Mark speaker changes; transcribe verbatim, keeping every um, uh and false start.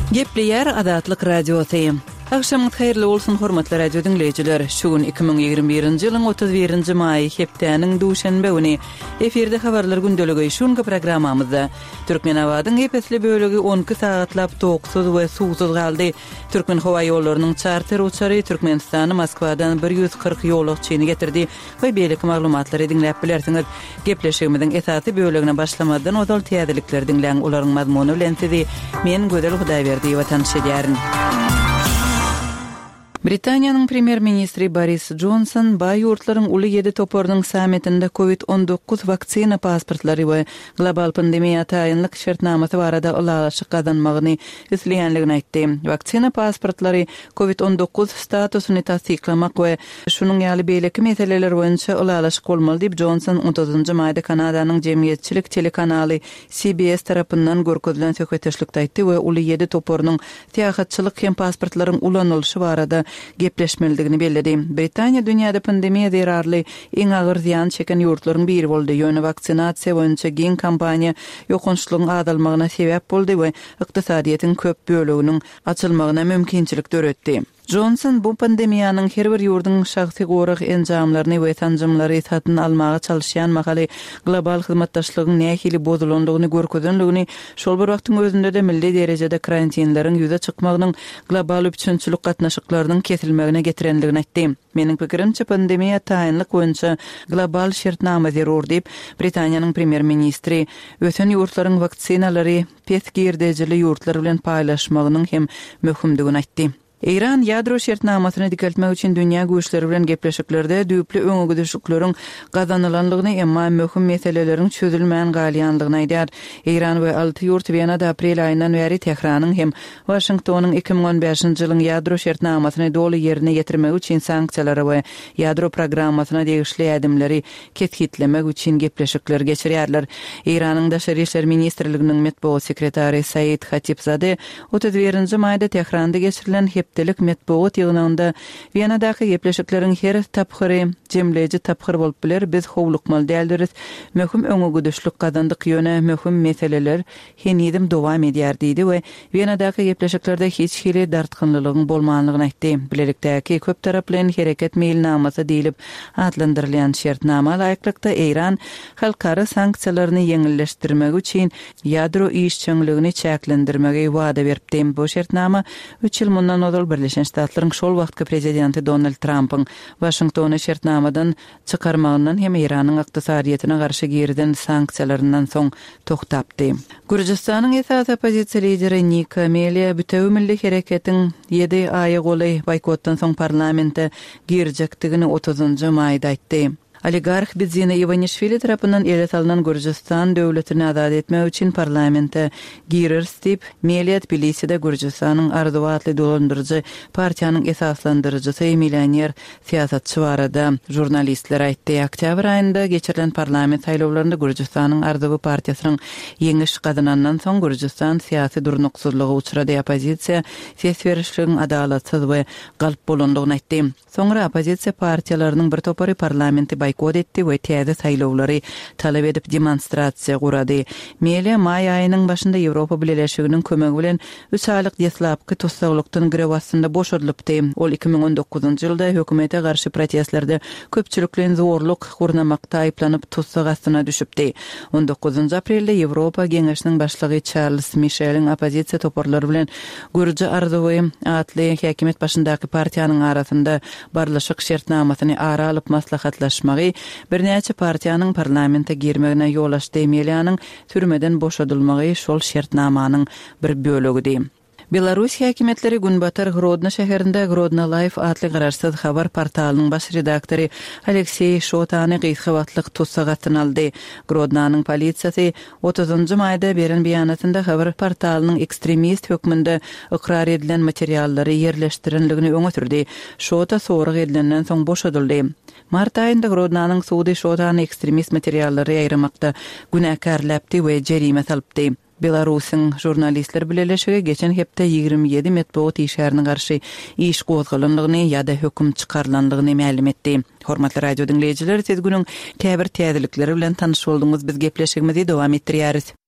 Speaker 1: Gepleyer Adatlyk radiosu. Akşamyňyz hayrly bolsun hormatly radio dinleýijiler. Şugun iki ming ýygrimi birinji ýylyň otuz birinji maý hepdeniň duşanbe güni eferde habarlar gündeligi şunga programmamyzda Türkmenabadyň hepetli bölegi on iki saatlap toksuz we suwsuz galdy. Türkmen howa ýollarynyň charter uçary Türkmenistany Moskwadan bir yüz kırk ýolluk çyny getirdi we beýleki maglumatlary dinläp bilersiňiz. Gepleşigimiziň esasy bölegine başlamadan odal täzelikler dinleň olaryň mazmuny bilen sizi men Gödel Hudaýberdi we tanışýaryn. Britaniýanyň premier-ministri Boris Johnson baý ýurtlaryň uly ýedi topornyň sametinde covid on dokuz waksina pasportlary we global pandemiýa taýynlyk şertnamasy barada ulaşyk gazanmagyny isleýänligini aýtdy. Waksina pasportlary covid on dokuz statusyny tasdiklamak we şunuň ýaly beýleki meseleler boýunça ulaşyk bolmaly diýip Johnson on to'qquzinji maýda Kanadanyň jemgyýetçilik telekanaly C B S tarapyndan görkezilen söhbetleşikde aýtdy we uly ýedi topornyň täýatçylyk hem pasportlaryň ulanylşy barada gepleşmeligini bellädi. Britaniýa dünýäde pandemiýa zerarly iň agyr ziýan çeken ýurtlaryň biri boldy. Ýöne vaksinasiýa boýunça giň kampaniýa ýokunçlygyň azalmagyna sebäp boldy we ykdysadyýetin köp böleginiň açylmagyna mümkinçilik döretdi. Johnson bu pandemiýanyň her bir ýurdun şahsy gorak enjamlaryny we tanjymlary satyn almaga çalışýan mahaly global hyzmatdaşlygyň nähili bozulandygyny görkezenligini, şol bir wagtyň özünde de milli derejede karantinlaryň ýüze çykmagynyň global üçinçilik gatnaşyklarynyň kesilmegine getirenligini aýtdy. Meniň pikirimçe pandemiýa taýynlyk boýunça global şertnama zerur diýip Britaniýanyň premier-ministri öten ýurtlaryň vaksinalary pesgirdejili ýurtlar bilen paýlaşmagynyň hem möhümdigini aýtdy. İran ýadro şertnamasyny dikeltmek üçin dünýä güýçleri bilen gepleşiklerde düýpli öňe gidişikleriň gazanylanlygyny emma möhüm meseleleriň çözülmän galýanlygyny aýdýar. İran we alty ýurt Wienada aprel aýyndan beri Tehranyň hem Washingtonyň iki ming on beşinji ýylyň ýadro şertnamasyny doly ýerine ýetirmek üçin sanksiýalary we ýadro programmasyna degişli ädimleri ketgitlemek üçin gepleşikler geçirýärler. İranyň daşary işler ministrliginiň metbuat sekretary Said Khatibzade otuz birinji maýda Tehranda geçirilen hepdelik metbuat ýygnynda Wienadaky gepleşikleriň her taphyry jemleji taphyr bolup biler. Biz howlukmal däldiris. Möhüm öňe gidişlik gazandyk ýöne möhüm meseleler henidim dowam edýär diýdi we Wienadaky gepleşiklerde hiç hili dartgynlylygyň bolmanlygyny aýtdy. Bilelikdäki köp taraply hereket meýilnamasy diýilip adlandyrylýan şertnama laýyklykda İran halkara sanksiýalaryny ýeňilleşdirmek üçin ýadro işçiligini çäklendirmege wada beripdi. Bu şertnama üç ýyl mundan odal Birleşen Ştatlaryň şol wagtky prezidenti Donald Trump'yň Washingtony şertnamadan çykarmagyndan hem İranyň ykdysadyýetyne garşy girden sanksiýalaryndan soň toktapdy. Gürjistanyň esas opozisiýa lideri Nika Melia Bütew milli hereketiň ýedi aýy goly boykotdan soň parlamente girjekdigini otuzynji maýda aýtdy. Oligark Bidzina Ivanishvili tarapyndan ele salynan Gürjistan döwletini azad etmek üçin parlamente girer diýip Melia Tbiliside Gürjistanyň arzuwatly dolandyrjy partiýanyň esaslandyrjysy millioner siýasatçy barada jurnalistler aýtdy. Oktyabr aýynda geçirilen parlament saýlawlarynda Gürjistanyň arzuwy partiýasynyň ýeňiş gazanandan soň Gürjistan siýasy durnuksuzlyga uçrady. Opozisiýa ses berişligiň adalatsyz we galp bolandygyny aýtdy. Soňra opozisiýa partiýalarynyň bir topary parlamenti boykot etdi we täze saýlawlary talap edip demonstrasiýa gurady. Melia maý aýynyň başynda Ýewropa Birleşiginiň kömegi bilen üç aýlyk deslapky tutsaqlykdan grewasyna boşadylypdy. Ol iki ming on dokuzynji ýylda hökümete garşy protestlerde köpçüliklen zorluk gurnamakda aýplanyp tutsaq astyna düşüpdi. on dokuzynji aprelde Ýewropa Geňeşiniň başlygy Charles Michel'in opozisiýa toporlary bilen Gürji arzuwy atly häkimet başyndaky partiýanyň arasynda barlaşyk şertnamasyny ara alyp maslahatlaşmagy bir näçe partiýanyň parlamente girmegine ýol açdy. Melianyň türmeden boşadylmagy şol şertnamanyň bir bölegi. Belarus häkimetleri Günbatar Grodno şäherinde Grodno Life atly garaşsyz habar portalynyň baş redaktory Aleksey Shotany gysga wagtlyk tutsaq astyna aldy. Grodnonyň polisiýasy otuzynji maýda beren beýanatynda habar portalynyň ekstremist hökmünde ikrar edilen materiallary ýerleşdirenligini öňe sürdi. Shota sorag edilenden soň boşadyldy. Mart aýynda Grodnonyň sudy Shotany ekstremist materiallary aýrymakda günäkärläpdi we jerime salypdy. Belarusyň jurnalistler bileşigi geçen hepde ýygrimi ýedi metbuat işärine garşy iş gozgalanlygyny ýa-da höküm çykarlanlygyny ma'lum etdi. Hormatly radio dinleýijiler, siz günüň käbir täzelikleri bilen tanyş boldyňyz. Biz gepleşigimizi dowam etdirýäris.